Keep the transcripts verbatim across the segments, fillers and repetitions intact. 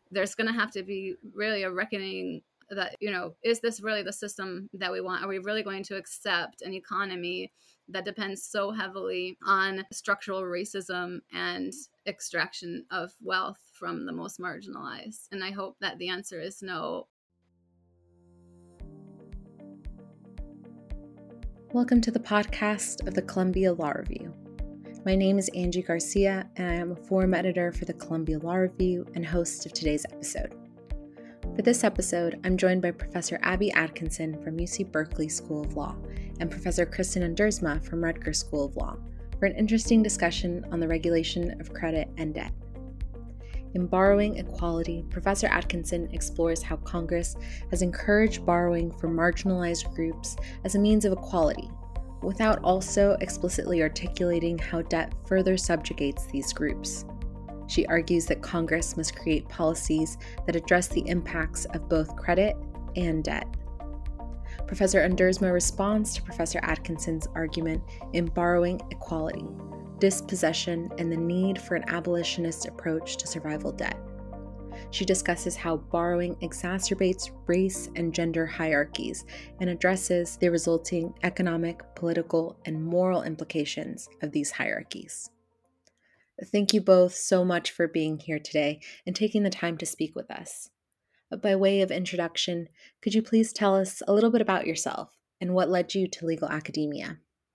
there's going to have to be really a reckoning that, you know, is this really the system that we want? Are we really going to accept an economy that depends so heavily on structural racism and extraction of wealth from the most marginalized? And I hope that the answer is no. Welcome to the podcast of the Columbia Law Review. My name is Angie Garcia, and I am a forum editor for the Columbia Law Review and host of today's episode. For this episode, I'm joined by Professor Abby Atkinson from U C Berkeley School of Law and Professor Kristen Undersma from Rutgers School of Law for an interesting discussion on the regulation of credit and debt. In Borrowing Equality, Professor Atkinson explores how Congress has encouraged borrowing for marginalized groups as a means of equality, without also explicitly articulating how debt further subjugates these groups. She argues that Congress must create policies that address the impacts of both credit and debt. Professor Undersma responds to Professor Atkinson's argument in Borrowing Equality, Dispossession, and the Need for an Abolitionist Approach to Survival Debt. She discusses how borrowing exacerbates race and gender hierarchies and addresses the resulting economic, political, and moral implications of these hierarchies. Thank you both so much for being here today and taking the time to speak with us. By way of introduction, could you please tell us a little bit about yourself and what led you to legal academia?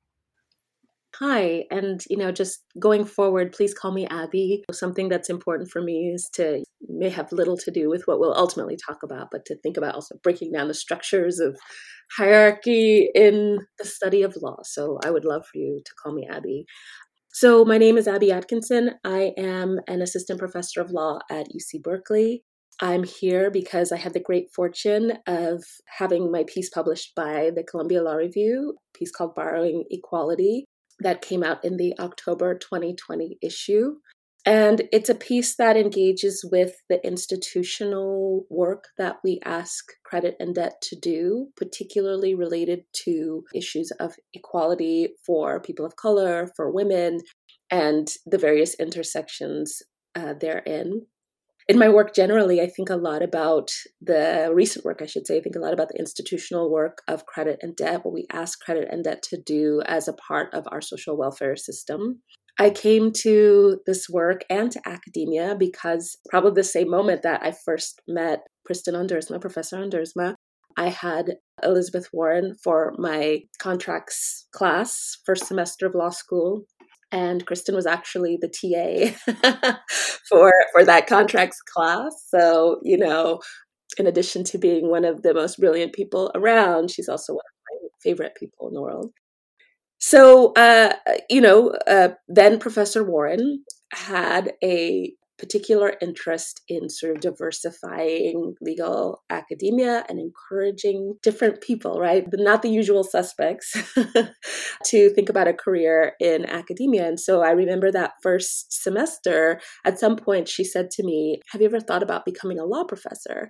Hi, and you know, just going forward, please call me Abby. Something that's important for me is to may have little to do with what we'll ultimately talk about, but to think about also breaking down the structures of hierarchy in the study of law. So I would love for you to call me Abby. So my name is Abby Atkinson. I am an assistant professor of law at U C Berkeley. I'm here because I had the great fortune of having my piece published by the Columbia Law Review, a piece called Borrowing Equality, that came out in the October twenty twenty issue. And it's a piece that engages with the institutional work that we ask credit and debt to do, particularly related to issues of equality for people of color, for women, and the various intersections uh, therein. In my work generally, I think a lot about the recent work, I should say, I think a lot about the institutional work of credit and debt, what we ask credit and debt to do as a part of our social welfare system. I came to this work and to academia because probably the same moment that I first met Kristen Undersma, Professor Undersma, I had Elizabeth Warren for my contracts class, first semester of law school. And Kristen was actually the T A for, for that contracts class. So, you know, in addition to being one of the most brilliant people around, she's also one of my favorite people in the world. So, uh, you know, uh, then Professor Warren had a particular interest in sort of diversifying legal academia and encouraging different people, right? But not the usual suspects to think about a career in academia. And so I remember that first semester, at some point she said to me, have you ever thought about becoming a law professor?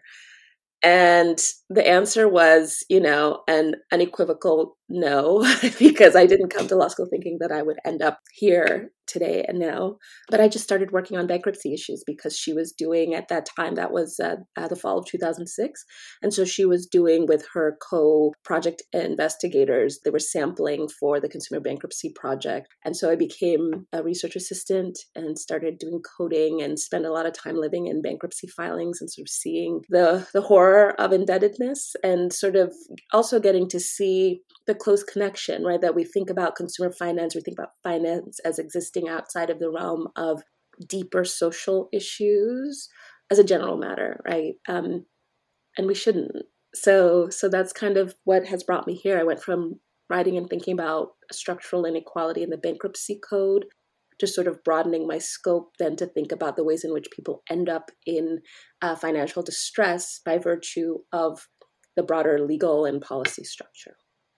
And the answer was, you know, an unequivocal no, because I didn't come to law school thinking that I would end up here today and now. But I just started working on bankruptcy issues because she was doing, at that time, that was uh, uh, the fall of two thousand six. And so she was doing with her co-project investigators, they were sampling for the Consumer Bankruptcy Project. And so I became a research assistant and started doing coding and spent a lot of time living in bankruptcy filings and sort of seeing the, the horror of indebtedness and sort of also getting to see the close connection, right? That we think about consumer finance, we think about finance as existing outside of the realm of deeper social issues as a general matter, right? Um, and we shouldn't. So, so that's kind of what has brought me here. I went from writing and thinking about structural inequality in the bankruptcy code to sort of broadening my scope then to think about the ways in which people end up in uh, financial distress by virtue of the broader legal and policy structure.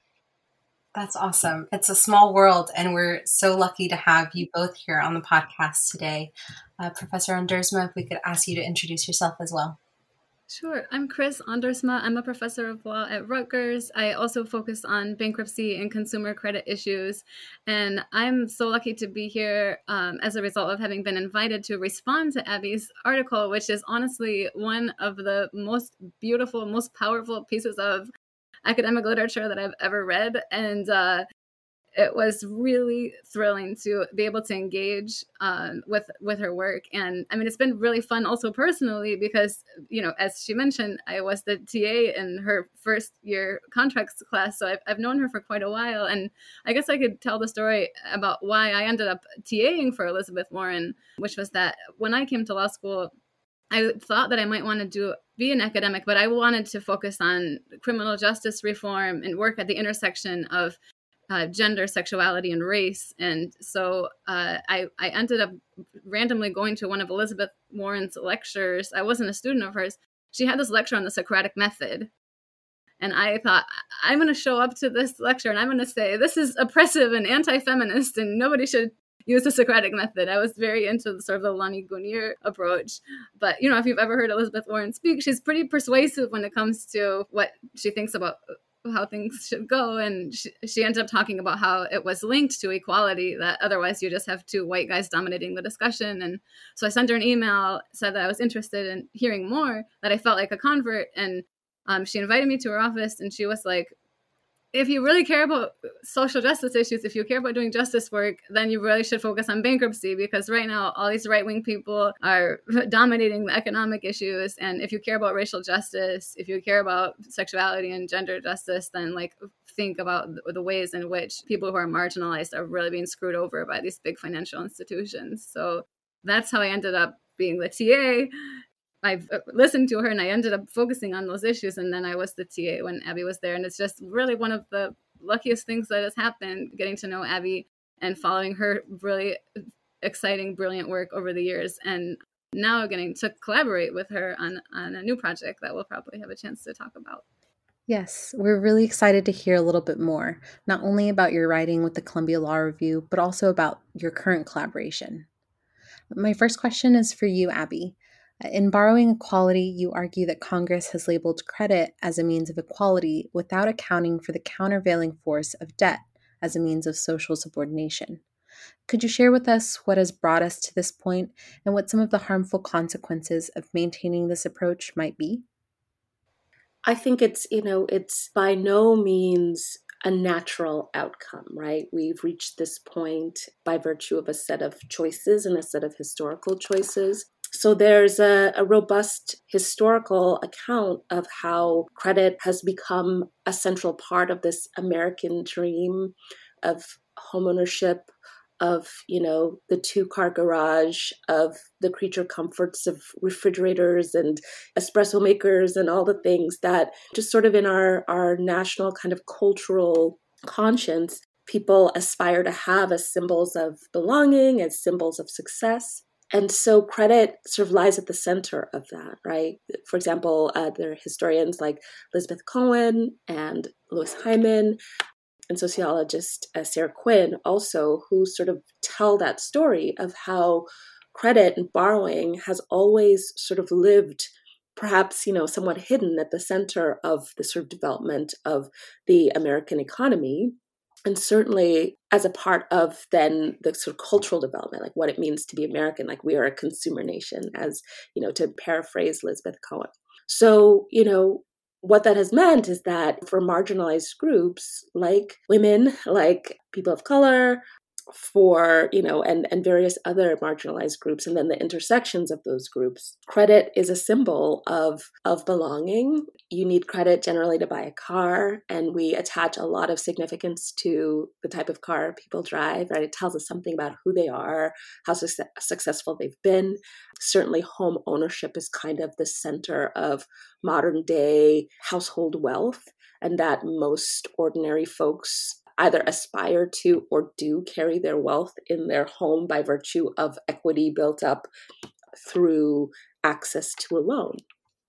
That's awesome. It's a small world, and we're so lucky to have you both here on the podcast today. Uh, Professor Undersma, if we could ask you to introduce yourself as well. Sure. I'm Chris Andersma. I'm a professor of law at Rutgers. I also focus on bankruptcy and consumer credit issues. And I'm so lucky to be here um, as a result of having been invited to respond to Abby's article, which is honestly one of the most beautiful, most powerful pieces of academic literature that I've ever read. And uh, it was really thrilling to be able to engage um, with with her work. And I mean, it's been really fun also personally because, you know, as she mentioned, I was the T A in her first year contracts class. So I've, I've known her for quite a while. And I guess I could tell the story about why I ended up TAing for Elizabeth Warren, which was that when I came to law school, I thought that I might want to do be an academic, but I wanted to focus on criminal justice reform and work at the intersection of Uh, gender, sexuality, and race. And so uh, I, I ended up randomly going to one of Elizabeth Warren's lectures. I wasn't a student of hers. She had this lecture on the Socratic method. And I thought, I'm going to show up to this lecture and I'm going to say, this is oppressive and anti-feminist and nobody should use the Socratic method. I was very into the sort of the Lani Guinier approach. But, you know, if you've ever heard Elizabeth Warren speak, she's pretty persuasive when it comes to what she thinks about how things should go. And she, she ended up talking about how it was linked to equality, that otherwise you just have two white guys dominating the discussion. And so I sent her an email, said that I was interested in hearing more, that I felt like a convert. And um, she invited me to her office and she was like, if you really care about social justice issues, if you care about doing justice work, then you really should focus on bankruptcy, because right now all these right-wing people are dominating the economic issues. And if you care about racial justice, if you care about sexuality and gender justice, then like think about the ways in which people who are marginalized are really being screwed over by these big financial institutions. So that's how I ended up being the T A. I've listened to her and I ended up focusing on those issues. And then I was the T A when Abby was there. And it's just really one of the luckiest things that has happened, getting to know Abby and following her really exciting, brilliant work over the years. And now getting to collaborate with her on, on a new project that we'll probably have a chance to talk about. Yes, we're really excited to hear a little bit more, not only about your writing with the Columbia Law Review, but also about your current collaboration. My first question is for you, Abby. In Borrowing Equality, you argue that Congress has labeled credit as a means of equality without accounting for the countervailing force of debt as a means of social subordination. Could you share with us what has brought us to this point and what some of the harmful consequences of maintaining this approach might be? I think it's, you know, it's by no means a natural outcome, right? We've reached this point by virtue of a set of choices and a set of historical choices. So there's a, a robust historical account of how credit has become a central part of this American dream of homeownership, of, you know, the two-car garage, of the creature comforts of refrigerators and espresso makers and all the things that just sort of in our, our national kind of cultural conscience, people aspire to have as symbols of belonging, as symbols of success. And so credit sort of lies at the center of that, right? For example, uh, there are historians like Elizabeth Cohen and Louis Hyman and sociologist uh, Sarah Quinn also, who sort of tell that story of how credit and borrowing has always sort of lived, perhaps, you know, somewhat hidden at the center of the sort of development of the American economy. And certainly as a part of then the sort of cultural development, like what it means to be American, like we are a consumer nation, as, you know, to paraphrase Elizabeth Cohen. So, you know, what that has meant is that for marginalized groups like women, like people of color, for, you know, and, and various other marginalized groups, and then the intersections of those groups, credit is a symbol of, of belonging. You need credit generally to buy a car, and we attach a lot of significance to the type of car people drive, right? It tells us something about who they are, how su- successful they've been. Certainly home ownership is kind of the center of modern day household wealth, and that most ordinary folks either aspire to or do carry their wealth in their home by virtue of equity built up through access to a loan.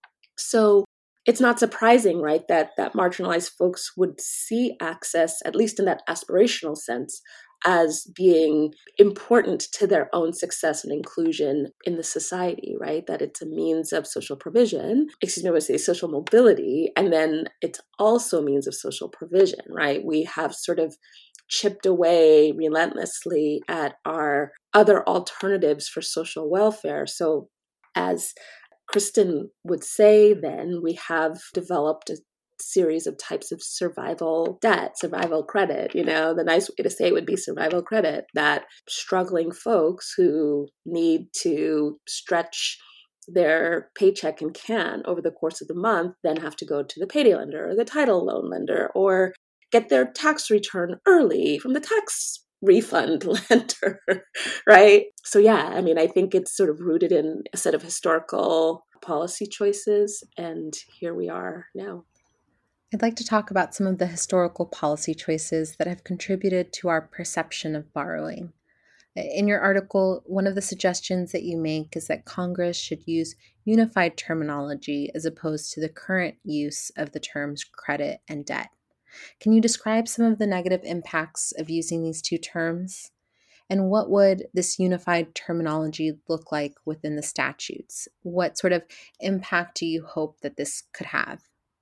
So it's not surprising, right, that, that marginalized folks would see access, at least in that aspirational sense, as being important to their own success and inclusion in the society, right? That it's a means of social provision, excuse me, I would say social mobility, and then it's also a means of social provision, right? We have sort of chipped away relentlessly at our other alternatives for social welfare. So as Kristen would say, then we have developed a series of types of survival debt, survival credit. You know, the nice way to say it would be survival credit, that struggling folks who need to stretch their paycheck and can over the course of the month then have to go to the payday lender or the title loan lender or get their tax return early from the tax refund lender, right? So yeah, I mean, I think it's sort of rooted in a set of historical policy choices, and here we are now. I'd like to talk about some of the historical policy choices that have contributed to our perception of borrowing. In your article, one of the suggestions that you make is that Congress should use unified terminology as opposed to the current use of the terms credit and debt. Can you describe some of the negative impacts of using these two terms? And what would this unified terminology look like within the statutes? What sort of impact do you hope that this could have?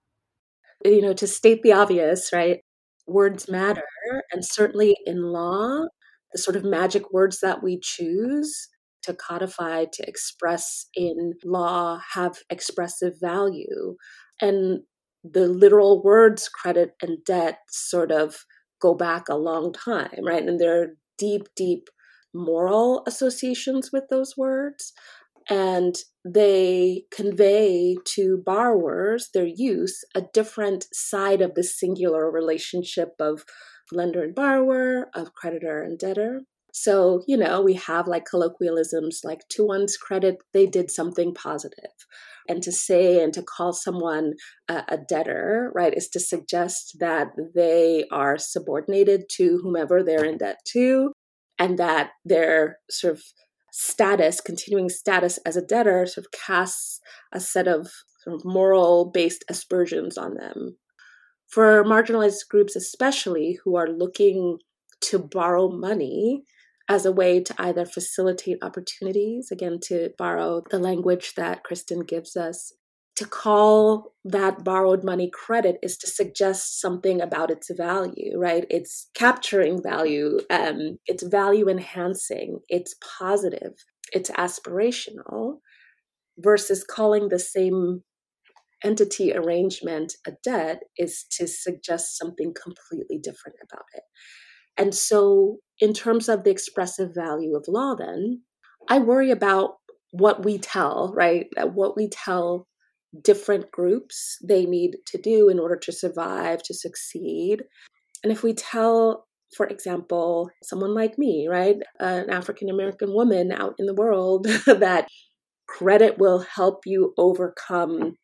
You know, to state the obvious, right? Words matter. And certainly in law, the sort of magic words that we choose to codify, to express in law have expressive value. And the literal words credit and debt sort of go back a long time, right? And there are deep, deep moral associations with those words. And they convey to borrowers, their use, a different side of the singular relationship of lender and borrower, of creditor and debtor. So, you know, we have like colloquialisms like, to one's credit, they did something positive. And to say and to call someone a, a debtor, right, is to suggest that they are subordinated to whomever they're in debt to, and that their sort of status, continuing status as a debtor, sort of casts a set of, sort of moral-based aspersions on them. For marginalized groups especially, who are looking to borrow money as a way to either facilitate opportunities, again, to borrow the language that Kristen gives us, to call that borrowed money credit is to suggest something about its value, right? It's capturing value, um, it's value enhancing, it's positive, it's aspirational, versus calling the same entity arrangement a debt is to suggest something completely different about it. And so in terms of the expressive value of law, then, I worry about what we tell, right? What we tell different groups they need to do in order to survive, to succeed. And if we tell, for example, someone like me, right, an African-American woman out in the world, that credit will help you overcome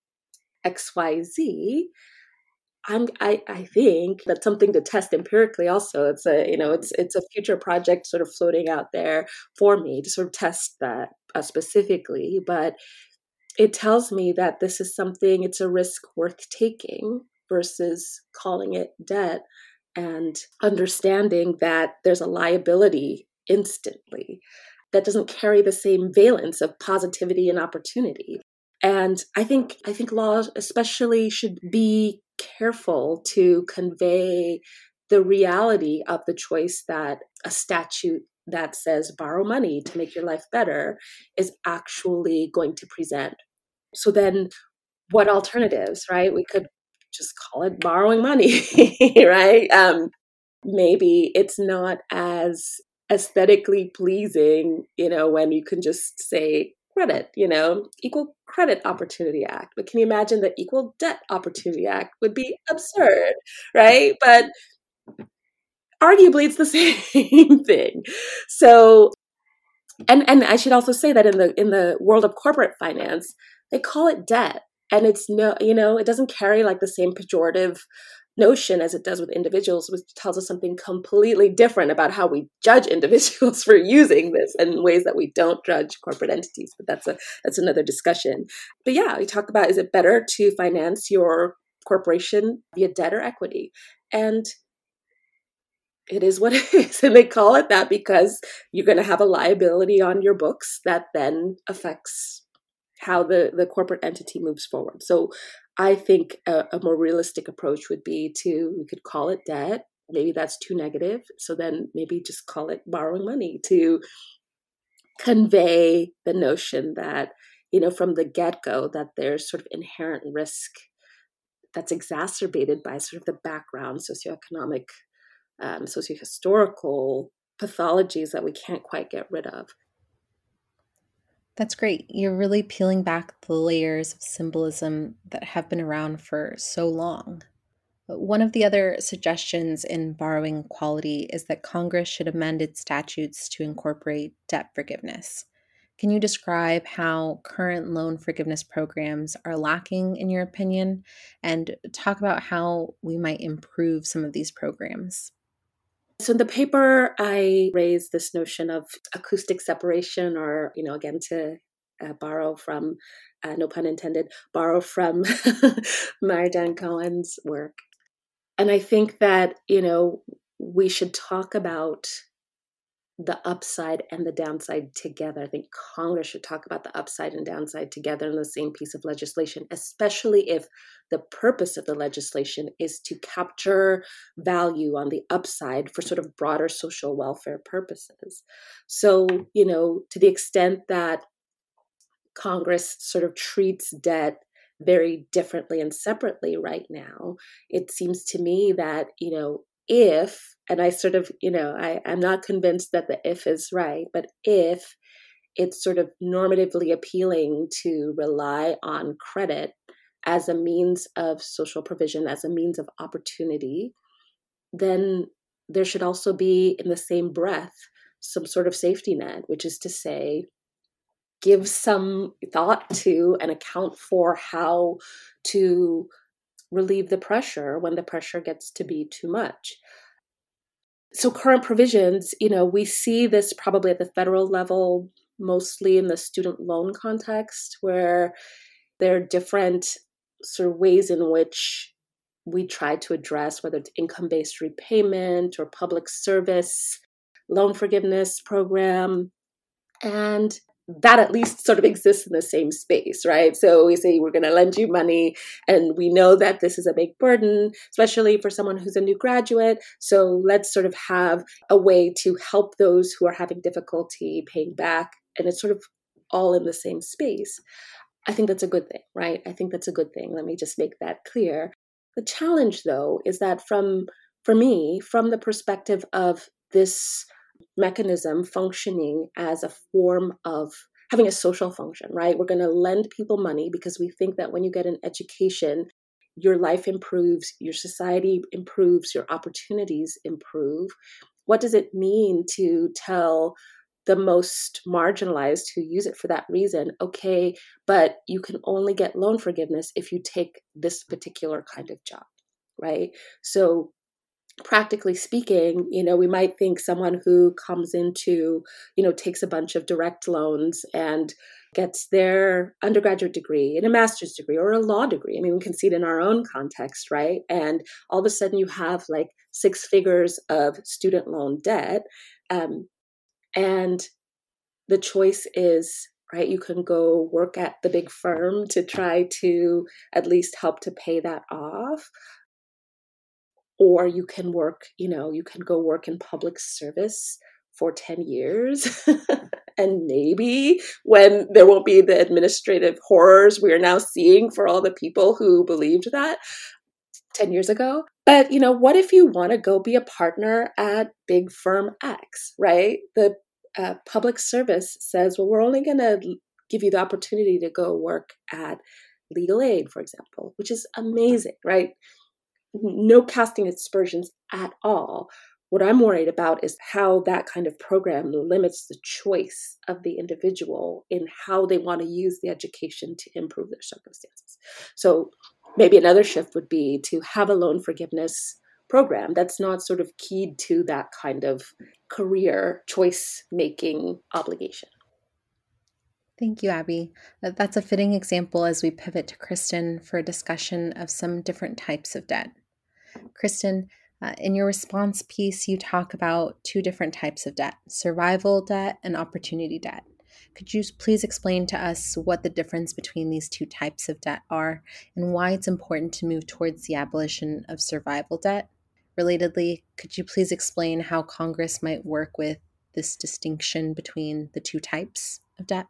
X Y Z, I'm, I, I think that's something to test empirically also. It's a, you know, it's it's a future project sort of floating out there for me to sort of test that uh, specifically. But it tells me that this is something, it's a risk worth taking versus calling it debt and understanding that there's a liability instantly that doesn't carry the same valence of positivity and opportunity. And I think I think law especially should be careful to convey the reality of the choice that a statute that says borrow money to make your life better is actually going to present. So then what alternatives, right? We could just call it borrowing money, right? Um, maybe it's not as aesthetically pleasing, you know, when you can just say credit, you know, Equal Credit Opportunity Act. But can you imagine the Equal Debt Opportunity Act would be absurd, right? But arguably it's the same thing. So, and and I should also say that in the in the world of corporate finance, they call it debt, and it's no, you know, it doesn't carry like the same pejorative notion as it does with individuals, which tells us something completely different about how we judge individuals for using this in ways that we don't judge corporate entities. But that's a that's another discussion. But yeah, we talk about, is it better to finance your corporation via debt or equity? And it is what it is. And they call it that because you're going to have a liability on your books that then affects how the, the corporate entity moves forward. So I think a, a more realistic approach would be to, we could call it debt. Maybe that's too negative. So then maybe just call it borrowing money to convey the notion that, you know, from the get-go, that there's sort of inherent risk that's exacerbated by sort of the background, socioeconomic, um, sociohistorical pathologies that we can't quite get rid of. That's great. You're really peeling back the layers of symbolism that have been around for so long. One of the other suggestions in borrowing equality is that Congress should amend its statutes to incorporate debt forgiveness. Can you describe how current loan forgiveness programs are lacking, in your opinion, and talk about how we might improve some of these programs? So in the paper, I raised this notion of acoustic separation, or, you know, again, to uh, borrow from, uh, no pun intended, borrow from Mardan Cohen's work. And I think that, you know, we should talk about the upside and the downside together. I think Congress should talk about the upside and downside together in the same piece of legislation, especially if the purpose of the legislation is to capture value on the upside for sort of broader social welfare purposes. So, you know, to the extent that Congress sort of treats debt very differently and separately right now, it seems to me that, you know, if, and I sort of, you know, I, I'm not convinced that the if is right, but if it's sort of normatively appealing to rely on credit as a means of social provision, as a means of opportunity, then there should also be, in the same breath, some sort of safety net, which is to say, give some thought to and account for how to relieve the pressure when the pressure gets to be too much. So current provisions, you know, we see this probably at the federal level, mostly in the student loan context, where there are different sort of ways in which we try to address whether it's income-based repayment or public service loan forgiveness program. And that at least sort of exists in the same space, right? So we say we're going to lend you money, and we know that this is a big burden, especially for someone who's a new graduate. So let's sort of have a way to help those who are having difficulty paying back. And it's sort of all in the same space. I think that's a good thing, right? I think that's a good thing. Let me just make that clear. The challenge, though, is that from, for me, from the perspective of this mechanism functioning as a form of having a social function, right? We're going to lend people money because we think that when you get an education, your life improves, your society improves, your opportunities improve. What does it mean to tell the most marginalized who use it for that reason, okay, but you can only get loan forgiveness if you take this particular kind of job, right? So practically speaking, you know, we might think someone who comes into, you know, takes a bunch of direct loans and gets their undergraduate degree and a master's degree or a law degree. I mean, we can see it in our own context, right? And all of a sudden you have like six figures of student loan debt. Um, and the choice is, right, you can go work at the big firm to try to at least help to pay that off. Or you can work, you know, you can go work in public service for ten years. And maybe when there won't be the administrative horrors we are now seeing for all the people who believed that ten years ago. But, you know, what if you want to go be a partner at big firm X, right? The uh, public service says, well, we're only going to give you the opportunity to go work at legal aid, for example, which is amazing, right? No casting aspersions at all. What I'm worried about is how that kind of program limits the choice of the individual in how they want to use the education to improve their circumstances. So maybe another shift would be to have a loan forgiveness program that's not sort of keyed to that kind of career choice-making obligation. Thank you, Abby. That's a fitting example as we pivot to Kristen for a discussion of some different types of debt. Kristen, Uh, in your response piece, you talk about two different types of debt, survival debt and opportunity debt. Could you please explain to us what the difference between these two types of debt are and why it's important to move towards the abolition of survival debt? Relatedly, could you please explain how Congress might work with this distinction between the two types of debt?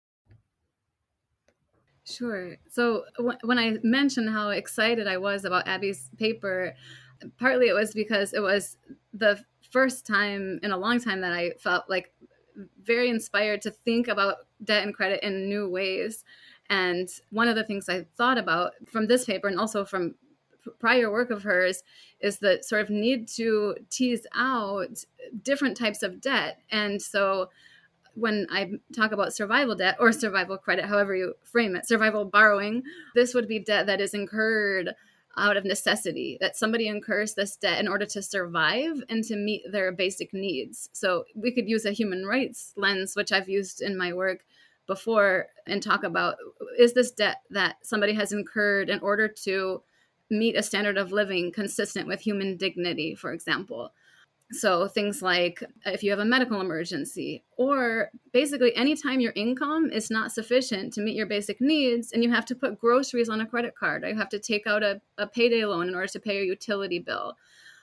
Sure. So w- when I mentioned how excited I was about Abby's paper, partly it was because it was the first time in a long time that I felt like very inspired to think about debt and credit in new ways. And one of the things I thought about from this paper and also from prior work of hers is the sort of need to tease out different types of debt. And so when I talk about survival debt or survival credit, however you frame it, survival borrowing, this would be debt that is incurred out of necessity, that somebody incurs this debt in order to survive and to meet their basic needs. So we could use a human rights lens, which I've used in my work before, and talk about, is this debt that somebody has incurred in order to meet a standard of living consistent with human dignity, for example? So things like if you have a medical emergency, or basically anytime your income is not sufficient to meet your basic needs and you have to put groceries on a credit card, or you have to take out a, a payday loan in order to pay your utility bill.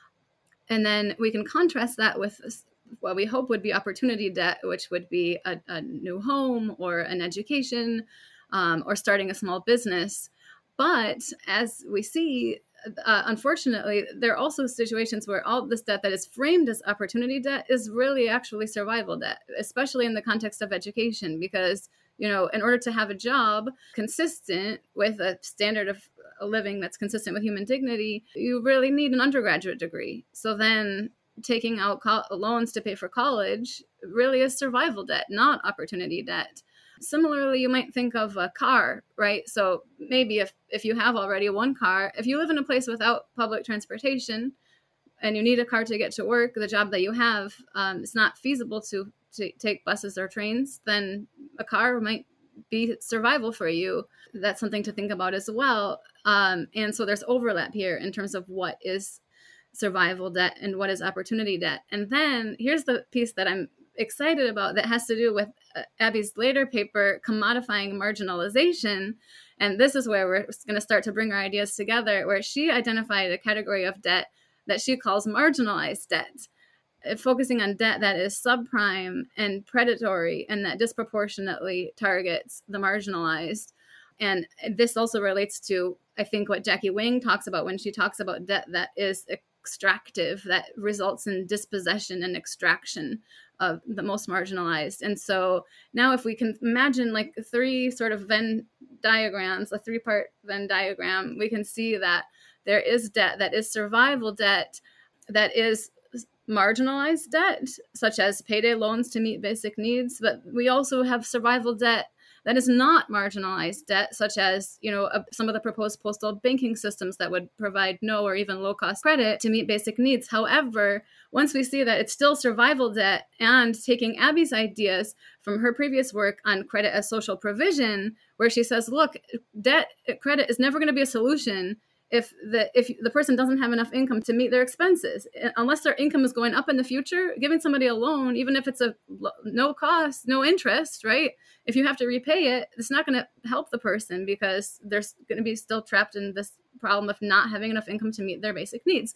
And then we can contrast that with what we hope would be opportunity debt, which would be a, a new home or an education, um, or starting a small business. But as we see, Uh, unfortunately, there are also situations where all this debt that is framed as opportunity debt is really actually survival debt, especially in the context of education, because, you know, in order to have a job consistent with a standard of a living that's consistent with human dignity, you really need an undergraduate degree. So then taking out co- loans to pay for college really is survival debt, not opportunity debt. Similarly, you might think of a car, right? So maybe if, if you have already one car, if you live in a place without public transportation and you need a car to get to work, the job that you have, um, it's not feasible to, to take buses or trains, then a car might be survival for you. That's something to think about as well. Um, and so there's overlap here in terms of what is survival debt and what is opportunity debt. And then here's the piece that I'm excited about that has to do with uh, Abby's later paper, Commodifying Marginalization. And this is where we're going to start to bring our ideas together, where she identified a category of debt that she calls marginalized debt, focusing on debt that is subprime and predatory and that disproportionately targets the marginalized. And this also relates to, I think, what Jackie Wang talks about when she talks about debt that is extractive, that results in dispossession and extraction of the most marginalized. And so now if we can imagine like three sort of Venn diagrams, a three-part Venn diagram, we can see that there is debt that is survival debt, that is marginalized debt, such as payday loans to meet basic needs. But we also have survival debt that is not marginalized debt, such as, you know, uh, some of the proposed postal banking systems that would provide no or even low cost credit to meet basic needs. However, once we see that it's still survival debt, and taking Abby's ideas from her previous work on credit as social provision, where she says, look, debt credit is never going to be a solution if the if the person doesn't have enough income to meet their expenses. Unless their income is going up in the future, giving somebody a loan, even if it's a no cost, no interest, right? If you have to repay it, it's not going to help the person because they're going to be still trapped in this problem of not having enough income to meet their basic needs.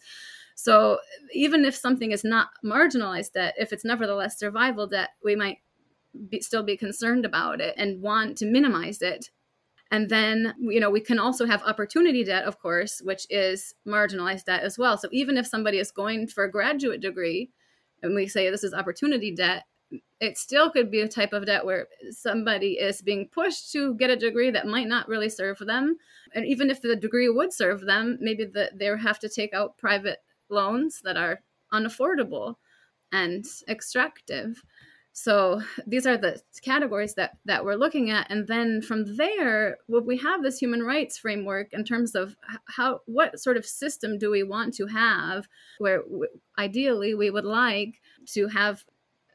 So even if something is not marginalized debt, if it's nevertheless survival debt, we might be, still be concerned about it and want to minimize it. And then, you know, we can also have opportunity debt, of course, which is marginalized debt as well. So even if somebody is going for a graduate degree and we say this is opportunity debt, it still could be a type of debt where somebody is being pushed to get a degree that might not really serve them. And even if the degree would serve them, maybe the, they have to take out private loans that are unaffordable and extractive. So these are the categories that, that we're looking at. And then from there, we have this human rights framework in terms of how, what sort of system do we want to have, where ideally we would like to have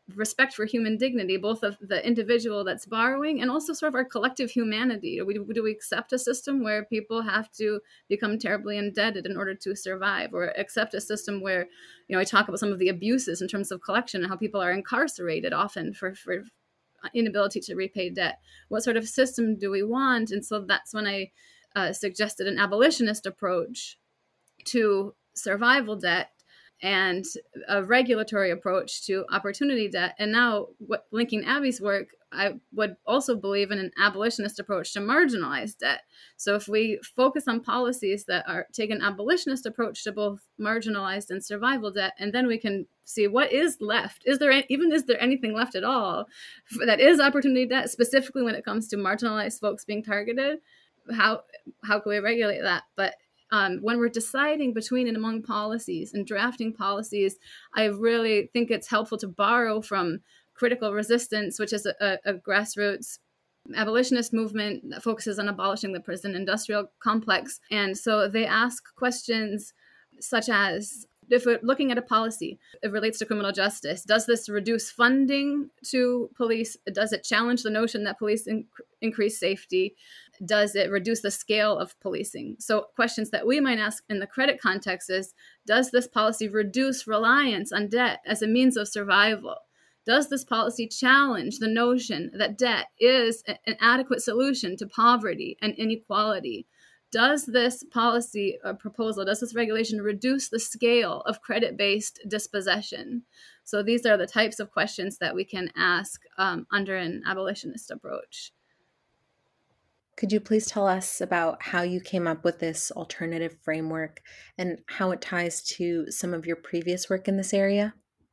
respect for human dignity, both of the individual that's borrowing and also sort of our collective humanity. Do we, do we accept a system where people have to become terribly indebted in order to survive, or accept a system where, you know, I talk about some of the abuses in terms of collection and how people are incarcerated often for, for inability to repay debt? What sort of system do we want? And so that's when I uh, suggested an abolitionist approach to survival debt and a regulatory approach to opportunity debt. And now, what, linking Abby's work, I would also believe in an abolitionist approach to marginalized debt. So if we focus on policies that are take an abolitionist approach to both marginalized and survival debt, and then we can see what is left. Is there even is there anything left at all that is opportunity debt, specifically when it comes to marginalized folks being targeted? How how can we regulate that? But Um, when we're deciding between and among policies and drafting policies, I really think it's helpful to borrow from Critical Resistance, which is a, a, a grassroots abolitionist movement that focuses on abolishing the prison industrial complex. And so they ask questions such as, if we're looking at a policy, it relates to criminal justice. Does this reduce funding to police? Does it challenge the notion that police in- increase safety? Does it reduce the scale of policing? So questions that we might ask in the credit context is, does this policy reduce reliance on debt as a means of survival? Does this policy challenge the notion that debt is an adequate solution to poverty and inequality? Does this policy or proposal, does this regulation reduce the scale of credit-based dispossession? So these are the types of questions that we can ask um, under an abolitionist approach. Could you please tell us about how you came up with this alternative framework and how it ties to some of your previous work in this area?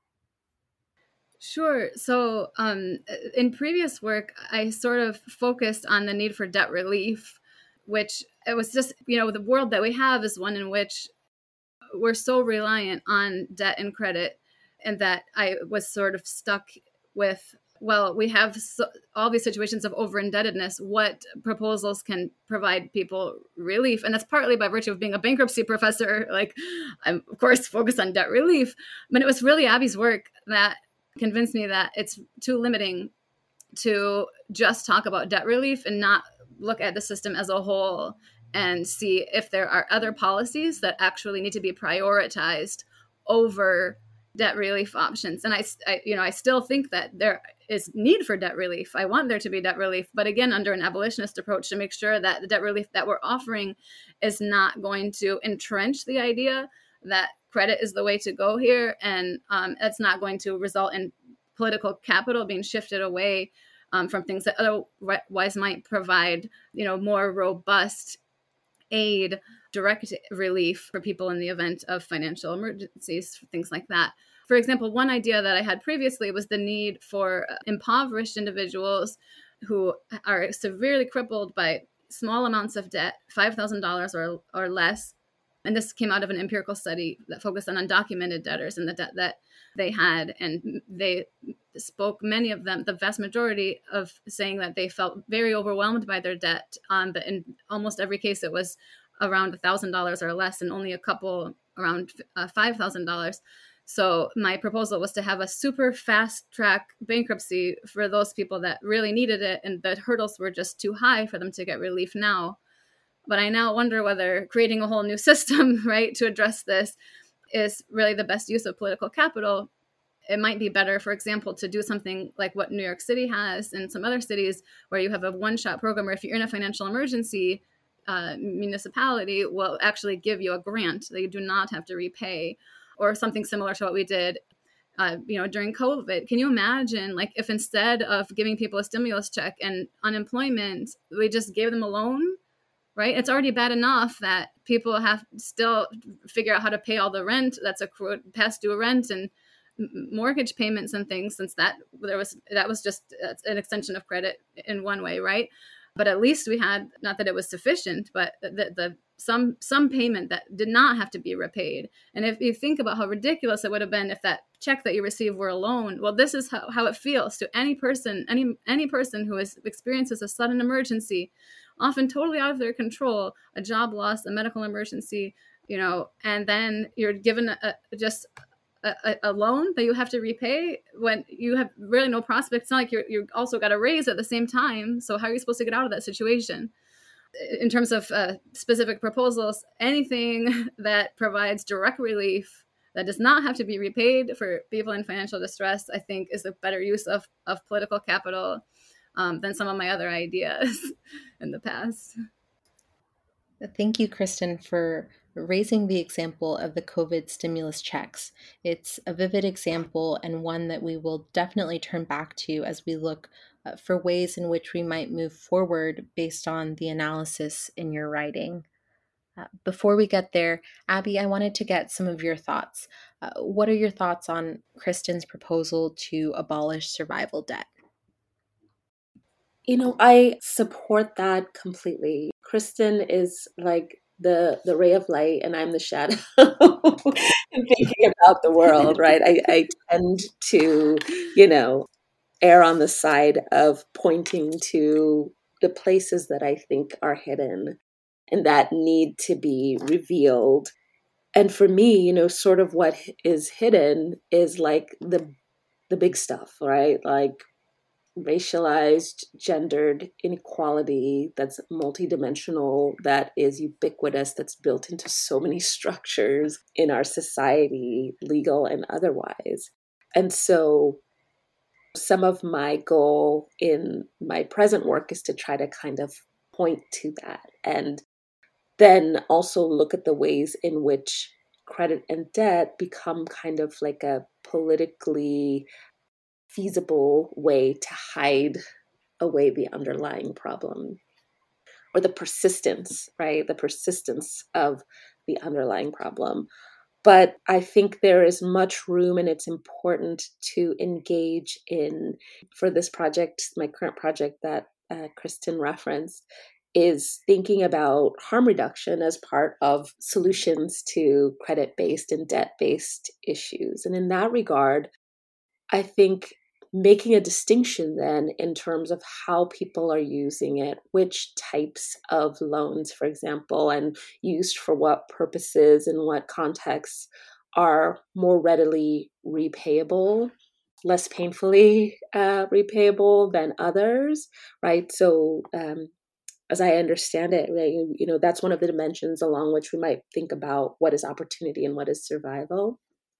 Sure. So um, in previous work, I sort of focused on the need for debt relief, which it was just, you know, the world that we have is one in which we're so reliant on debt and credit, and that I was sort of stuck with, well, we have so, all these situations of over-indebtedness. What proposals can provide people relief? And that's partly by virtue of being a bankruptcy professor. Like, I'm, of course, focused on debt relief. But it was really Abby's work that convinced me that it's too limiting to just talk about debt relief and not look at the system as a whole and see if there are other policies that actually need to be prioritized over debt relief options. And I, I, you know, I still think that there is need for debt relief. I want there to be debt relief, but again, under an abolitionist approach, to make sure that the debt relief that we're offering is not going to entrench the idea that credit is the way to go here, and um, it's not going to result in political capital being shifted away um, from things that otherwise might provide, you know, more robust aid, direct relief for people in the event of financial emergencies, things like that. For example, one idea that I had previously was the need for impoverished individuals who are severely crippled by small amounts of debt, five thousand dollars or or less. And this came out of an empirical study that focused on undocumented debtors and the debt that they had. And they spoke, many of them, the vast majority, of saying that they felt very overwhelmed by their debt. Um, but in almost every case, it was around one thousand dollars or less, and only a couple around uh, five thousand dollars. So my proposal was to have a super fast track bankruptcy for those people that really needed it, and the hurdles were just too high for them to get relief now. But I now wonder whether creating a whole new system, right, to address this is really the best use of political capital. It might be better, for example, to do something like what New York City has and some other cities, where you have a one-shot program where if you're in a financial emergency, uh, municipality will actually give you a grant that you do not have to repay, or something similar to what we did uh, you know, during COVID. Can you imagine, like, if instead of giving people a stimulus check and unemployment, we just gave them a loan? Right? It's already bad enough that people have to still figure out how to pay all the rent that's accrued, past due rent and mortgage payments and things, since that there was that was just an extension of credit in one way, right? But at least we had, not that it was sufficient, but the, the some some payment that did not have to be repaid. And if you think about how ridiculous it would have been if that check that you received were a loan, well, this is how, how it feels to any person, any any person who is, experiences a sudden emergency, often totally out of their control, a job loss, a medical emergency, you know, and then you're given a, a, just a, a loan that you have to repay when you have really no prospect. It's not like you're, you also got a raise at the same time. So how are you supposed to get out of that situation? In terms of uh, specific proposals, anything that provides direct relief that does not have to be repaid for people in financial distress, I think is a better use of, of political capital um, than some of my other ideas in the past. Thank you, Kristen, for raising the example of the COVID stimulus checks. It's a vivid example and one that we will definitely turn back to as we look uh, for ways in which we might move forward based on the analysis in your writing. Uh, before we get there, Abby, I wanted to get some of your thoughts. Uh, what are your thoughts on Kristen's proposal to abolish survival debt? You know, I support that completely. Kristen is like the the ray of light and I'm the shadow in thinking about the world, right? I, I tend to, you know, err on the side of pointing to the places that I think are hidden and that need to be revealed. And for me, you know, sort of what is hidden is like the the big stuff, right? Like racialized, gendered inequality that's multidimensional, that is ubiquitous, that's built into so many structures in our society, legal and otherwise. And so some of my goal in my present work is to try to kind of point to that and then also look at the ways in which credit and debt become kind of like a politically feasible way to hide away the underlying problem or the persistence, right? The persistence of the underlying problem. But I think there is much room and it's important to engage in, for this project, my current project that uh, Kristen referenced, is thinking about harm reduction as part of solutions to credit-based and debt-based issues. And in that regard, I think making a distinction then in terms of how people are using it, which types of loans, for example, and used for what purposes and what contexts are more readily repayable, less painfully uh, repayable than others, right? So um, as I understand it, right, you, you know, that's one of the dimensions along which we might think about what is opportunity and what is survival.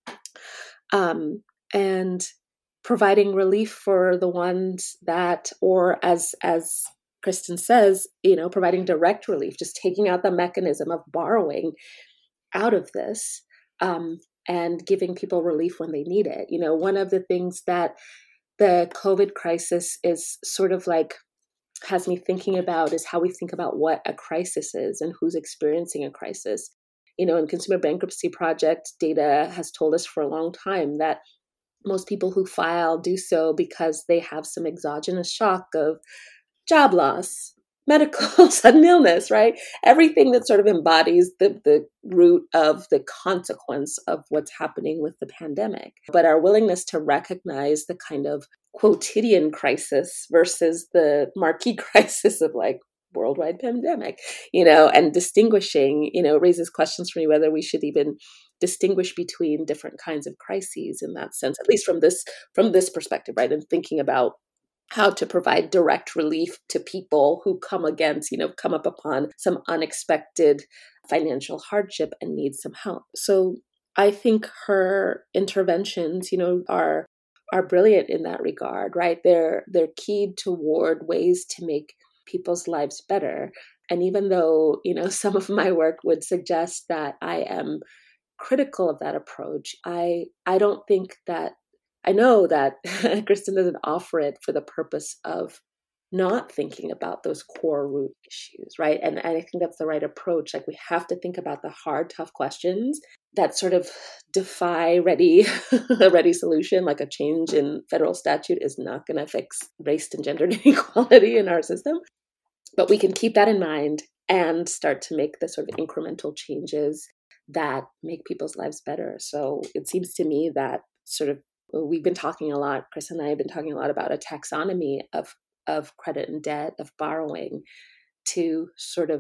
Um, and providing relief for the ones that, or as as Kristen says, you know, providing direct relief, just taking out the mechanism of borrowing out of this um, and giving people relief when they need it. You know, one of the things that the COVID crisis is sort of like has me thinking about is how we think about what a crisis is and who's experiencing a crisis. You know, in Consumer Bankruptcy Project, data has told us for a long time that most people who file do so because they have some exogenous shock of job loss, medical, sudden illness, right? Everything that sort of embodies the, the root of the consequence of what's happening with the pandemic. But our willingness to recognize the kind of quotidian crisis versus the marquee crisis of like worldwide pandemic, you know, and distinguishing, you know, raises questions for me whether we should even distinguish between different kinds of crises in that sense, at least from this from this perspective, right? And thinking about how to provide direct relief to people who come against, you know, come up upon some unexpected financial hardship and need some help. So I think her interventions, you know, are are brilliant in that regard, right? They're they're keyed toward ways to make people's lives better. And even though, you know, some of my work would suggest that I am critical of that approach, I I don't think that, I know that Kristen doesn't offer it for the purpose of not thinking about those core root issues, right? And, and I think that's the right approach. Like we have to think about the hard, tough questions that sort of defy ready, a ready solution, like a change in federal statute is not going to fix race and gender inequality in our system. But we can keep that in mind and start to make the sort of incremental changes that make people's lives better. So it seems to me that sort of, we've been talking a lot, Chris and I have been talking a lot about a taxonomy of, of credit and debt, of borrowing, to sort of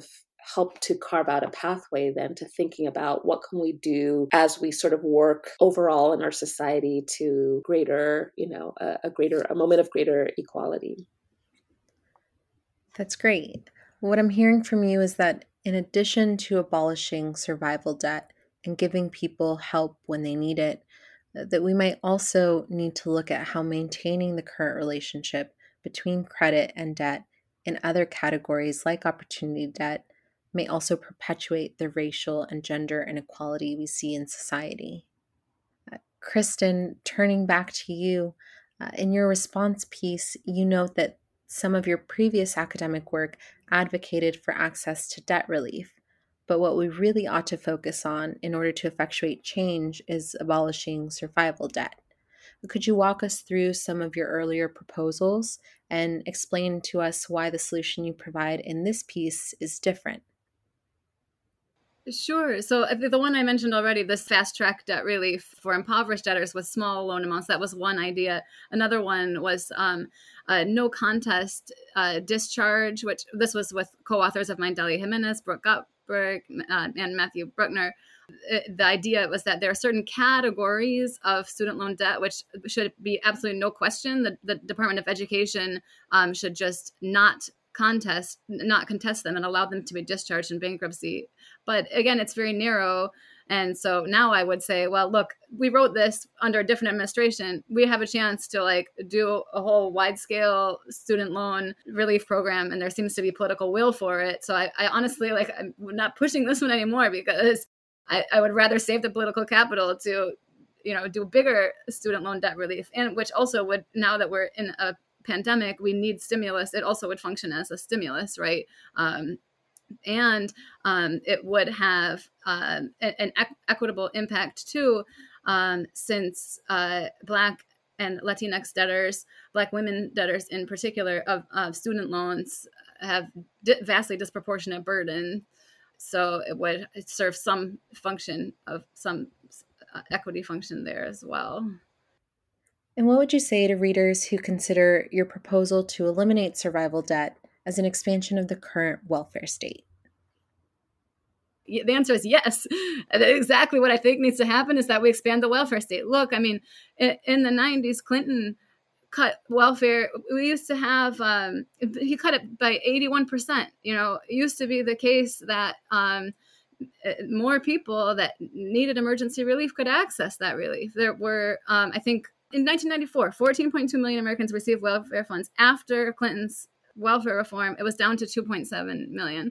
help to carve out a pathway then to thinking about what can we do as we sort of work overall in our society to greater, you know, a, a greater, a moment of greater equality. That's great. What I'm hearing from you is that in addition to abolishing survival debt and giving people help when they need it, that we might also need to look at how maintaining the current relationship between credit and debt in other categories like opportunity debt may also perpetuate the racial and gender inequality we see in society. Uh, Kristen, turning back to you, uh, in your response piece, you note that some of your previous academic work advocated for access to debt relief, but what we really ought to focus on in order to effectuate change is abolishing survival debt. Could you walk us through some of your earlier proposals and explain to us why the solution you provide in this piece is different? Sure. So uh, the one I mentioned already, this fast track debt relief for impoverished debtors with small loan amounts, that was one idea. Another one was um, uh, no contest uh, discharge, which this was with co-authors of mine, Delia Jimenez, Brooke Gottberg, uh, and Matthew Bruckner. The idea was that there are certain categories of student loan debt which should be absolutely no question. The, the Department of Education um, should just not contest, not contest them and allow them to be discharged in bankruptcy. But again, it's very narrow. And so now I would say, well, look, we wrote this under a different administration. We have a chance to like do a whole wide scale student loan relief program. And there seems to be political will for it. So I, I honestly, like, I'm not pushing this one anymore because I, I would rather save the political capital to, you know, do bigger student loan debt relief, and which also would, now that we're in a pandemic, we need stimulus. It also would function as a stimulus, right? Um, and um, it would have uh, an equ- equitable impact too, um, since uh, Black and Latinx debtors, Black women debtors in particular, of, of student loans have di- vastly disproportionate burden. So it would serve some function of some uh, equity function there as well. And what would you say to readers who consider your proposal to eliminate survival debt as an expansion of the current welfare state? The answer is yes. Exactly what I think needs to happen is that we expand the welfare state. Look, I mean, in the nineties, Clinton cut welfare. We used to have, um, he cut it by eighty-one percent. You know, it used to be the case that um, more people that needed emergency relief could access that relief. There were, um, I think, in nineteen ninety-four, fourteen point two million Americans received welfare funds. After Clinton's welfare reform, it was down to two point seven million.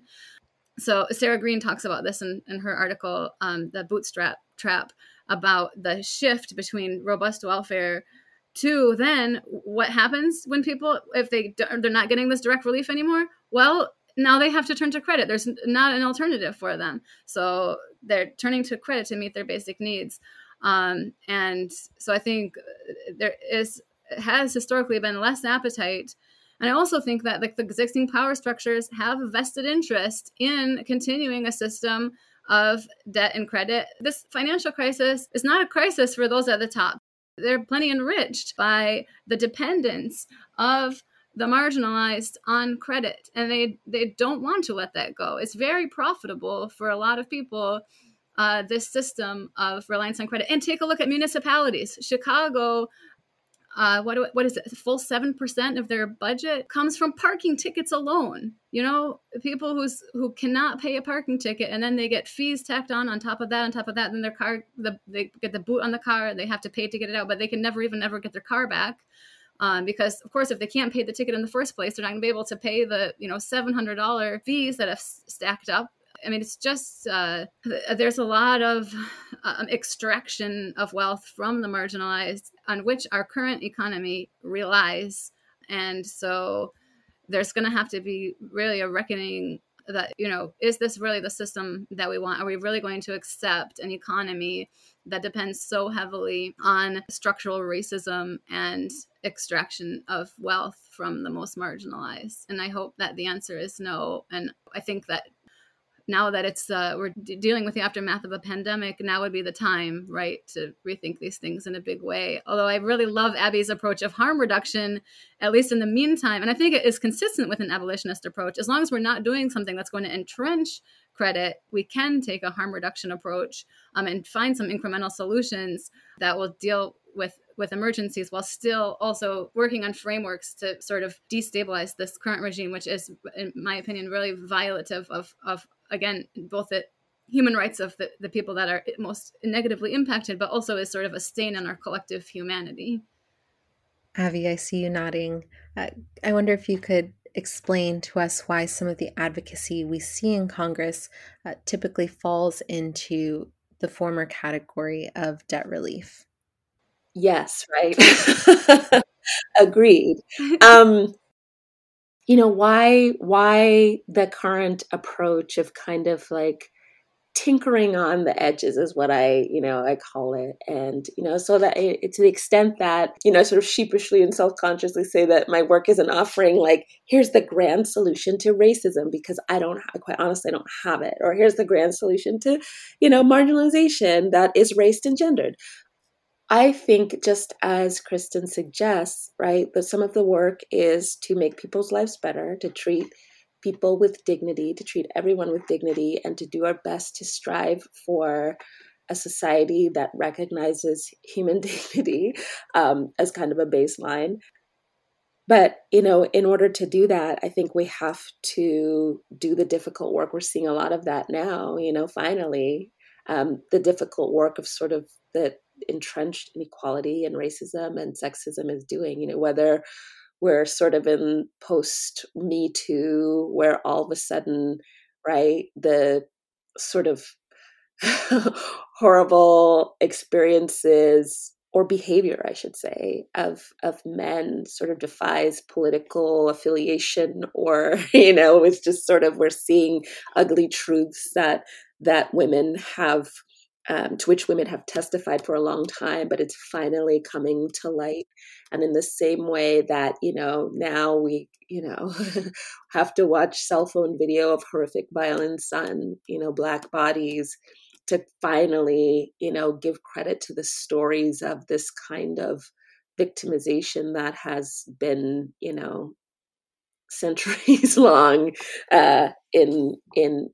So Sarah Green talks about this in, in her article, um, The Bootstrap Trap, about the shift between robust welfare to then what happens when people, if they, they're not getting this direct relief anymore, well, now they have to turn to credit. There's not an alternative for them. So they're turning to credit to meet their basic needs. Um, and so I think there is, has historically been less appetite. And I also think that like the existing power structures have a vested interest in continuing a system of debt and credit. This financial crisis is not a crisis for those at the top. They're plenty enriched by the dependence of the marginalized on credit, and they, they don't want to let that go. It's very profitable for a lot of people, uh, this system of reliance on credit. And take a look at municipalities. Chicago, Uh, what what is it? A full seven percent of their budget comes from parking tickets alone. You know, people who's who cannot pay a parking ticket, and then they get fees tacked on on top of that, on top of that. Then their car, the, they get the boot on the car, they have to pay to get it out, but they can never even ever get their car back. Um, because of course, if they can't pay the ticket in the first place, they're not going to be able to pay the, you know, seven hundred dollars fees that have stacked up. I mean, it's just, uh, there's a lot of um, extraction of wealth from the marginalized on which our current economy relies. And so there's going to have to be really a reckoning that, you know, is this really the system that we want? Are we really going to accept an economy that depends so heavily on structural racism and extraction of wealth from the most marginalized? And I hope that the answer is no. And I think that now that it's uh, we're d- dealing with the aftermath of a pandemic, now would be the time, right, to rethink these things in a big way. Although I really love Abby's approach of harm reduction, at least in the meantime. And I think it is consistent with an abolitionist approach. As long as we're not doing something that's going to entrench credit, we can take a harm reduction approach um, and find some incremental solutions that will deal with with emergencies while still also working on frameworks to sort of destabilize this current regime, which is, in my opinion, really violative of, of again, both the human rights of the, the people that are most negatively impacted, but also is sort of a stain on our collective humanity. Avi, I see you nodding. Uh, I wonder if you could explain to us why some of the advocacy we see in Congress uh, typically falls into the former category of debt relief. Yes, right. Agreed. Um, you know, why why the current approach of kind of like tinkering on the edges is what I, you know, I call it. And, you know, so that it, to the extent that, you know, sort of sheepishly and self-consciously say that my work isn't offering like, here's the grand solution to racism, because I don't, quite honestly, I don't have it. Or here's the grand solution to, you know, marginalization that is raced and gendered. I think, just as Kristen suggests, right, that some of the work is to make people's lives better, to treat people with dignity, to treat everyone with dignity, and to do our best to strive for a society that recognizes human dignity um, as kind of a baseline. But, you know, in order to do that, I think we have to do the difficult work. We're seeing a lot of that now, you know, finally, um, the difficult work of sort of the entrenched inequality and racism and sexism is doing, you know, whether we're sort of in post Me Too, where all of a sudden, right, the sort of horrible experiences or behavior, I should say, of of men sort of defies political affiliation, or, you know, it's just sort of, we're seeing ugly truths that that women have, um, to which women have testified for a long time, but it's finally coming to light. And in the same way that, you know, now we, you know, have to watch cell phone video of horrific violence on, you know, Black bodies, to finally, you know, give credit to the stories of this kind of victimization that has been, you know, centuries long uh, in in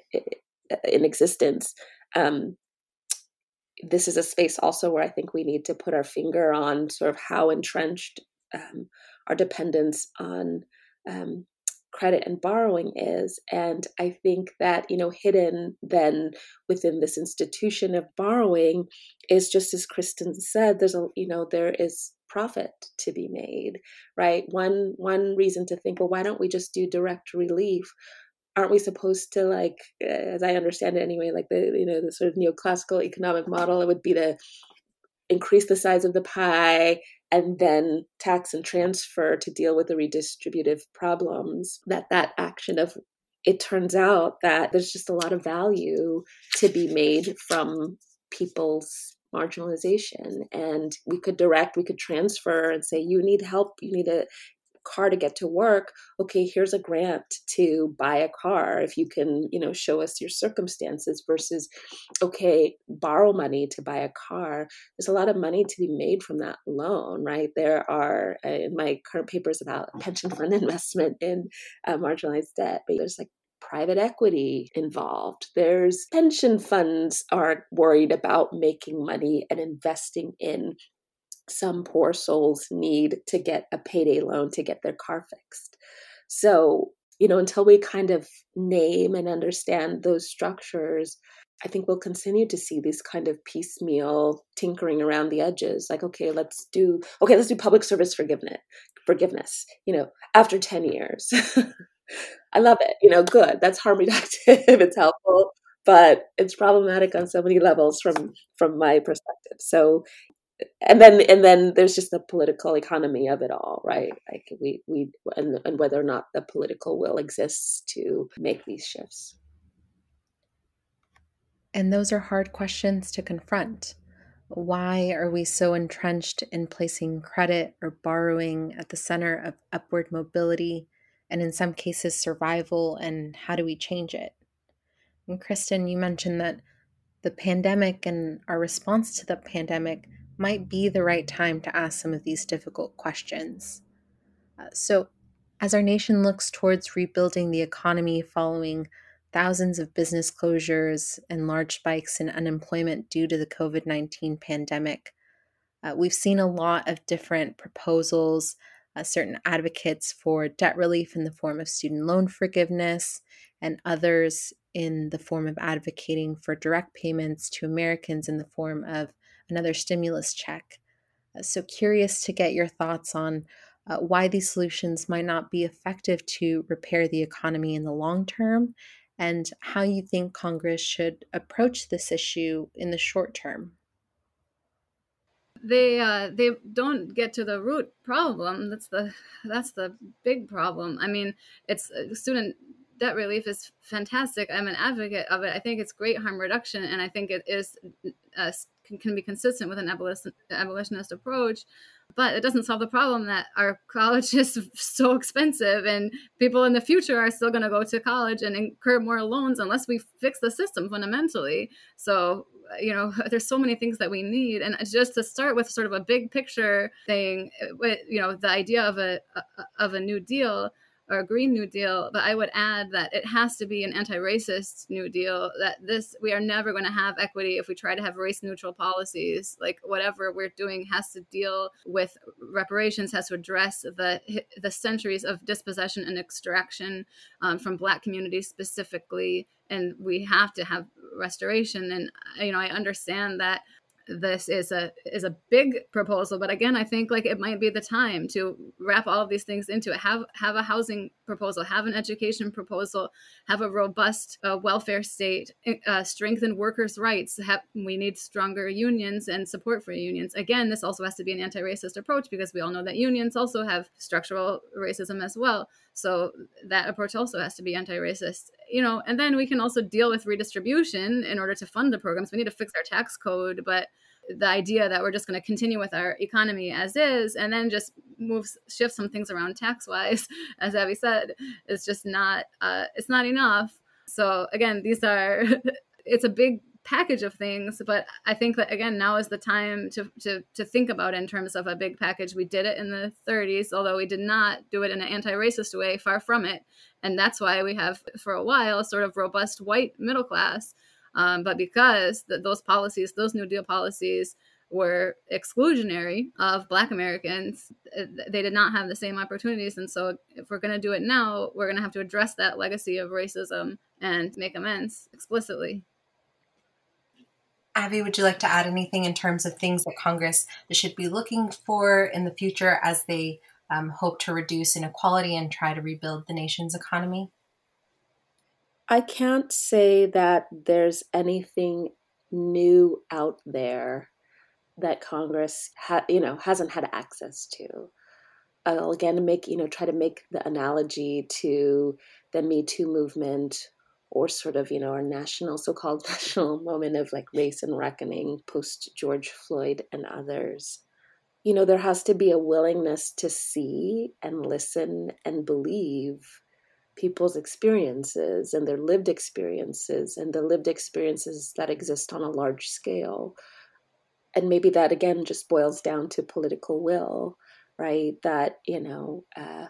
in existence. Um, this is a space also where I think we need to put our finger on sort of how entrenched um, our dependence on um, credit and borrowing is. And I think that, you know, hidden then within this institution of borrowing is, just as Kristen said, there's a, you know, there is profit to be made, right? One, one reason to think, well, why don't we just do direct relief? Aren't we supposed to, like, as I understand it anyway, like the, you know, the sort of neoclassical economic model, it would be to increase the size of the pie and then tax and transfer to deal with the redistributive problems, that that action of, it turns out that there's just a lot of value to be made from people's marginalization. And we could direct, we could transfer and say, you need help, you need a car to get to work. Okay, here's a grant to buy a car if you can, you know, show us your circumstances, versus, okay, borrow money to buy a car. There's a lot of money to be made from that loan, right? There are, uh, in my current papers about pension fund investment in uh, marginalized debt, but there's like private equity involved. There's pension funds are worried about making money and investing in some poor soul's need to get a payday loan to get their car fixed. So, you know, until we kind of name and understand those structures, I think we'll continue to see these kind of piecemeal tinkering around the edges. Like, okay, let's do, okay, let's do public service forgiveness, forgiveness, you know, after ten years. I love it. You know, good. That's harm reductive. It's helpful, but it's problematic on so many levels from, from my perspective. So, and then and then there's just the political economy of it all, right? Like we we and, and whether or not the political will exists to make these shifts. And those are hard questions to confront. Why are we so entrenched in placing credit or borrowing at the center of upward mobility, and in some cases survival, and how do we change it? And Kristen, you mentioned that the pandemic and our response to the pandemic might be the right time to ask some of these difficult questions. Uh, so, as our nation looks towards rebuilding the economy following thousands of business closures and large spikes in unemployment due to the COVID nineteen pandemic, uh, we've seen a lot of different proposals, uh, certain advocates for debt relief in the form of student loan forgiveness, and others in the form of advocating for direct payments to Americans in the form of another stimulus check. Uh, so, curious to get your thoughts on uh, why these solutions might not be effective to repair the economy in the long term, and how you think Congress should approach this issue in the short term. They uh, they don't get to the root problem. That's the that's the big problem. I mean, it's uh, student debt relief is fantastic. I'm an advocate of it. I think it's great harm reduction, and I think it is uh, can, can be consistent with an abolition, abolitionist approach. But it doesn't solve the problem that our college is so expensive, and people in the future are still going to go to college and incur more loans unless we fix the system fundamentally. So, you know, there's so many things that we need. And just to start with sort of a big picture thing, with, you know, the idea of a of a New Deal or a Green New Deal, but I would add that it has to be an anti-racist New Deal, that this, we are never going to have equity if we try to have race neutral policies. Like whatever we're doing has to deal with reparations, has to address the the centuries of dispossession and extraction um, from Black communities specifically. And we have to have restoration. And, you know, I understand that this is a is a big proposal, but again, I think like it might be the time to wrap all of these things into it. Have have a housing proposal, have an education proposal, have a robust uh, welfare state, uh, strengthen workers' rights. Have, we need stronger unions and support for unions. Again, this also has to be an anti-racist approach because we all know that unions also have structural racism as well. So that approach also has to be anti-racist, you know, and then we can also deal with redistribution in order to fund the programs. We need to fix our tax code, but the idea that we're just going to continue with our economy as is and then just move, shift some things around tax wise, as Abby said, is just not, uh, it's not enough. So again, these are, it's a big package of things, but I think that again now is the time to to to think about it in terms of a big package. We did it in the thirties, although we did not do it in an anti-racist way, far from it, and that's why we have for a while a sort of robust white middle class. Um, but because th- those policies, those New Deal policies, were exclusionary of Black Americans, they did not have the same opportunities. And so if we're going to do it now, we're going to have to address that legacy of racism and make amends explicitly. Abby, would you like to add anything in terms of things that Congress should be looking for in the future as they um, hope to reduce inequality and try to rebuild the nation's economy? I can't say that there's anything new out there that Congress ha- you know hasn't had access to. I'll again make you know try to make the analogy to the Me Too movement, or sort of you know our national so-called national moment of like race and reckoning post George Floyd and others. You know, there has to be a willingness to see and listen and believe people's experiences and their lived experiences and the lived experiences that exist on a large scale. And maybe that, again, just boils down to political will, right? That, you know, uh,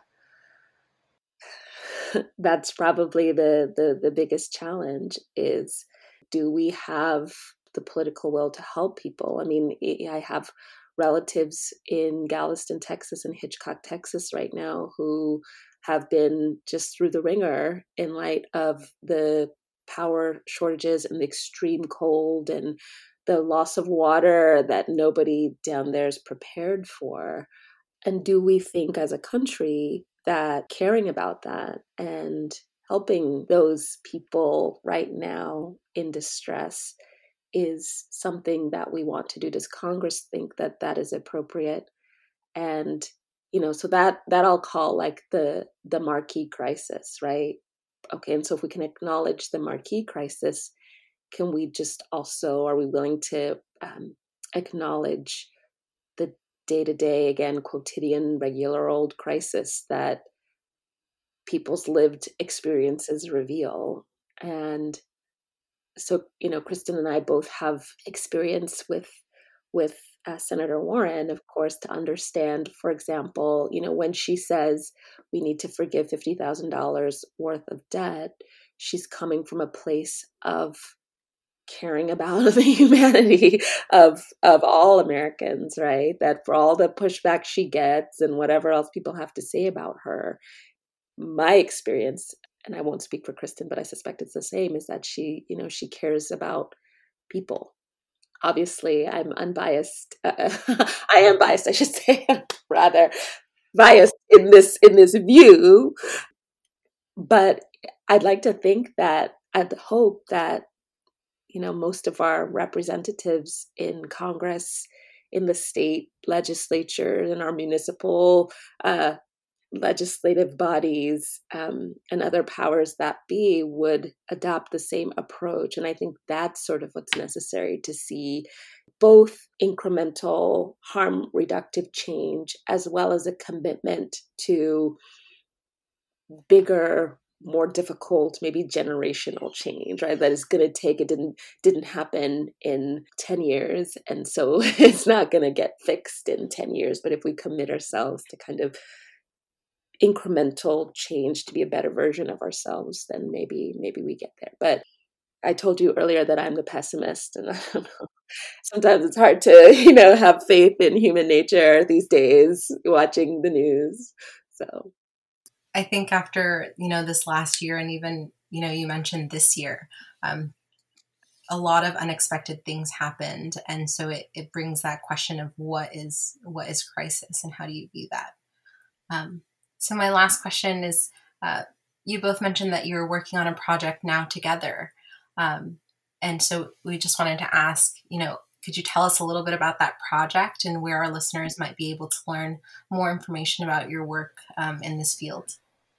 that's probably the, the, the biggest challenge is, do we have the political will to help people? I mean, I have relatives in Galveston, Texas and Hitchcock, Texas right now who have been just through the ringer in light of the power shortages and the extreme cold and the loss of water that nobody down there is prepared for. And do we think as a country that caring about that and helping those people right now in distress is something that we want to do? Does Congress think that that is appropriate? And you know, so that that I'll call like the the marquee crisis, right? Okay, and so if we can acknowledge the marquee crisis, can we just also, are we willing to um, acknowledge the day-to-day, again, quotidian, regular old crisis that people's lived experiences reveal? And so, you know, Kristen and I both have experience with with uh, Senator Warren, of course, to understand, for example, you know, when she says we need to forgive fifty thousand dollars worth of debt, she's coming from a place of caring about the humanity of of all Americans, right? That for all the pushback she gets and whatever else people have to say about her, my experience, and I won't speak for Kristen, but I suspect it's the same, is that she, you know, she cares about people. Obviously, I'm unbiased. Uh, I am biased, I should say, rather biased in this in this view. But I'd like to think that I'd hope that, you know, most of our representatives in Congress, in the state legislature, in our municipal uh, legislative bodies, um, and other powers that be would adopt the same approach. And I think that's sort of what's necessary to see both incremental harm reductive change as well as a commitment to bigger, more difficult, maybe generational change, right? That is going to take, it didn't didn't happen in ten years. And so it's not going to get fixed in ten years. But if we commit ourselves to kind of incremental change to be a better version of ourselves, then maybe maybe we get there. But I told you earlier that I'm the pessimist, and I don't know. Sometimes it's hard to, you know, have faith in human nature these days, watching the news. So I think after, you know, this last year, and even, you know, you mentioned this year, um, a lot of unexpected things happened. And so it, it brings that question of what is, what is crisis and how do you view that? Um, so my last question is, uh, you both mentioned that you're working on a project now together. Um, and so we just wanted to ask, you know, could you tell us a little bit about that project and where our listeners might be able to learn more information about your work um, in this field?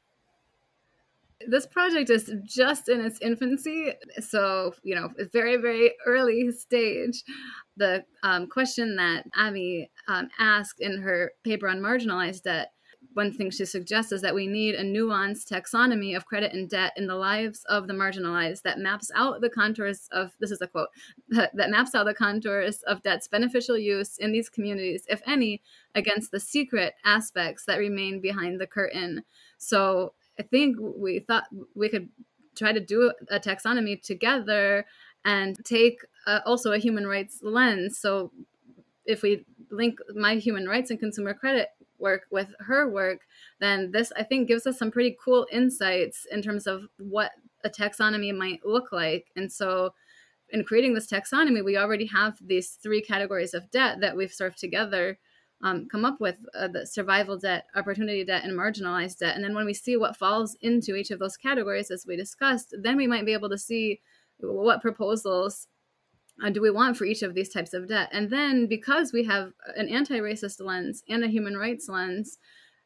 This project is just in its infancy, so, you know, it's very, very early stage. The um, question that Abby um, asked in her paper on marginalized debt, one thing she suggests is that we need a nuanced taxonomy of credit and debt in the lives of the marginalized that maps out the contours of, this is a quote, that maps out the contours of debt's beneficial use in these communities, if any, against the secret aspects that remain behind the curtain. So I think we thought we could try to do a taxonomy together and take uh, also a human rights lens. So if we link my human rights and consumer credit work with her work, then this, I think, gives us some pretty cool insights in terms of what a taxonomy might look like. And so in creating this taxonomy, we already have these three categories of debt that we've sort of together um, come up with, uh, the survival debt, opportunity debt, and marginalized debt. And then when we see what falls into each of those categories, as we discussed, then we might be able to see what proposals uh, do we want for each of these types of debt. And then because we have an anti-racist lens and a human rights lens,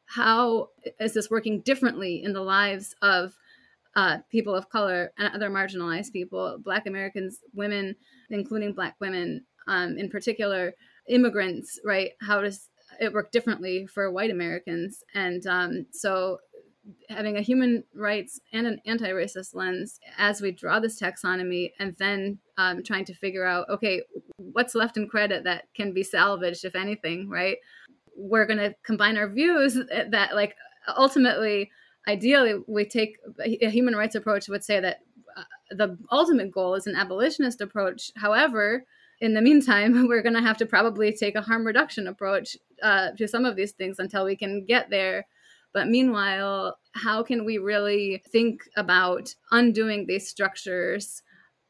how is this working differently in the lives of uh, people of color and other marginalized people, Black Americans, women, including Black women um, in particular, immigrants, right? How does it work differently for white Americans? And um, so having a human rights and an anti-racist lens as we draw this taxonomy, and then um, trying to figure out, okay, what's left in credit that can be salvaged, if anything, right? We're going to combine our views that, like, ultimately, ideally, we take a human rights approach would say that uh, the ultimate goal is an abolitionist approach. However, in the meantime, we're going to have to probably take a harm reduction approach uh, to some of these things until we can get there. But meanwhile, how can we really think about undoing these structures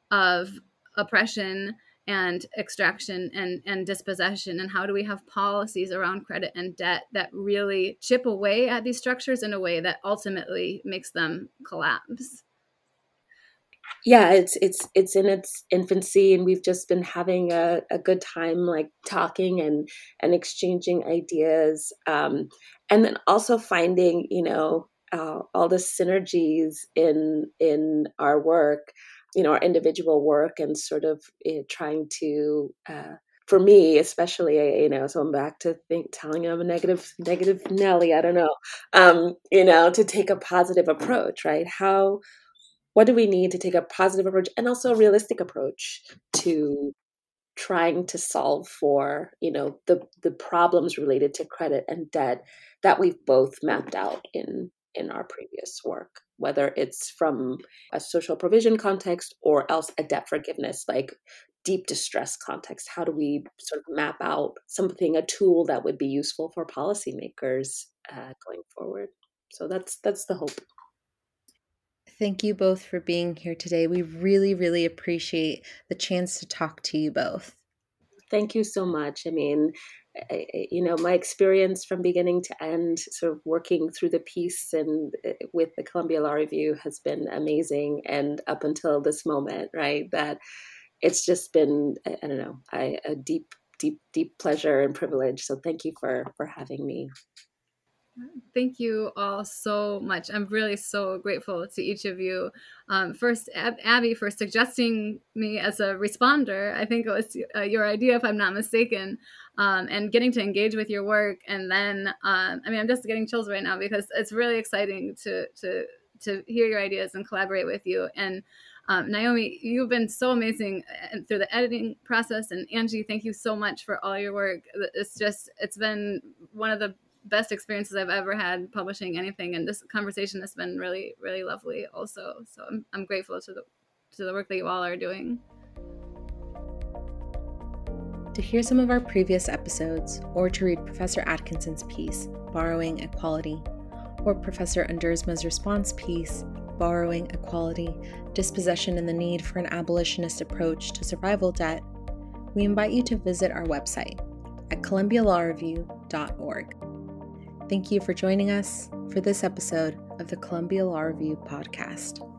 of oppression and extraction and, and dispossession? And how do we have policies around credit and debt that really chip away at these structures in a way that ultimately makes them collapse? Yeah, it's it's it's in its infancy, and we've just been having a, a good time, like talking and and exchanging ideas, um, and then also finding, you know, uh, all the synergies in in our work, you know, our individual work, and sort of uh, trying to. Uh, for me, especially, you know, so I'm back to think, telling him a negative, negative Nelly. I don't know, um, you know, to take a positive approach, right? How. what do we need to take a positive approach and also a realistic approach to trying to solve for, you know, the the problems related to credit and debt that we've both mapped out in in our previous work, whether it's from a social provision context or else a debt forgiveness, like deep distress context. How do we sort of map out something, a tool that would be useful for policymakers uh, going forward? So that's that's the hope. Thank you both for being here today. We really, really appreciate the chance to talk to you both. Thank you so much. I mean, I, you know, my experience from beginning to end, sort of working through the piece and with the Columbia Law Review has been amazing. And up until this moment, right, that it's just been, I don't know, I, a deep, deep, deep pleasure and privilege. So thank you for for having me. Thank you all so much. I'm really so grateful to each of you. Um, first, Ab- Abby, for suggesting me as a responder. I think it was uh, your idea, if I'm not mistaken, um, and getting to engage with your work. And then, um, I mean, I'm just getting chills right now because it's really exciting to to to hear your ideas and collaborate with you. And um, Naomi, you've been so amazing through the editing process. And Angie, thank you so much for all your work. It's just, it's been one of the best experiences I've ever had publishing anything, and this conversation has been really, really lovely also. So I'm, I'm grateful to the to the work that you all are doing. To hear some of our previous episodes, or to read Professor Atkinson's piece, Borrowing Equality, or Professor Undersma's response piece, Borrowing Equality, Dispossession and the Need for an Abolitionist Approach to Survival Debt, we invite you to visit our website at columbia law review dot org. Thank you for joining us for this episode of the Columbia Law Review podcast.